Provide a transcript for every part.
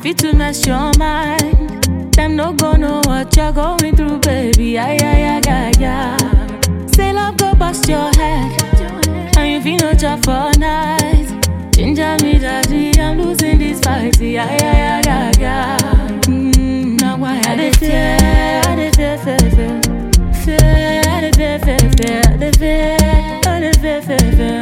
if it will mess your mind, them no go know what you're going through, baby. Ay, ay, ay, ay, ay. Say love go bust your head, and you feel no job for night. Ginger me, daddy, I'm losing this fight. Ay, ay, ay, ay, ay. Now why I dey fear, I dey fear, fear, fear. Fear, I dey fear, fear, fear. I dey fear, I dey fear, fear, fear.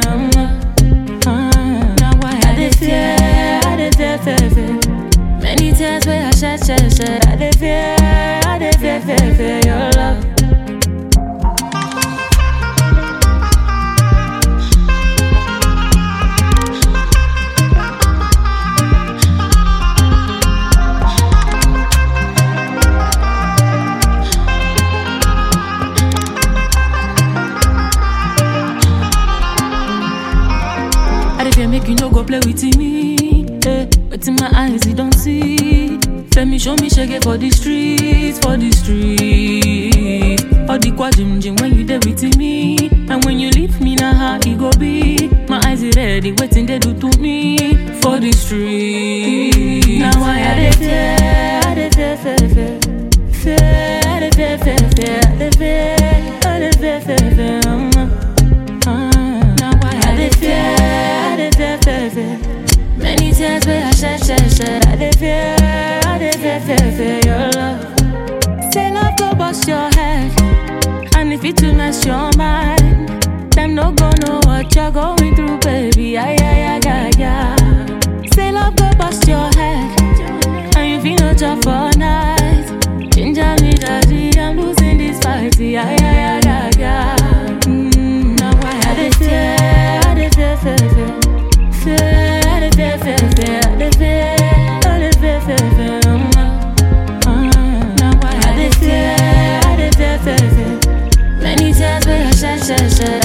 Now why I dey fear, I dey fear, fear, fear. Many tears where I shed, shed, shed. I dey fear, fear, fear your love. Make you no go play with me, but in my eyes you don't see. Let me show me shake for the streets, for the streets. All the quadrim jim when you there with me, and when you leave me now how it go be. My eyes is ready, waiting they do to me for the streets. Now I dey fear, I dey fear, fear, fear, fear, I dey fear, fear, fear, I dey fear, I dey fear, fear, fear. Now I dey fear. Many tears where I shed, shed, shed. I dey fear, fear your love. Say love go bust your head, and if it will mess your mind, them no go know what you're going through, baby. Ay, ay, ay, ay, ay. Say love go bust your head, and you feel no job for night. Ginger me, daddy, I'm losing this fight. Ay, ay, ay, ay, ay. Now why I dey fear, I dey fear, fear, fear. Fear, I dey fear, fear, fear. I dey fear, I dey fear, fear, fear. Now why I dey fear, fear, fear. Many tears where I shed, shed, shed.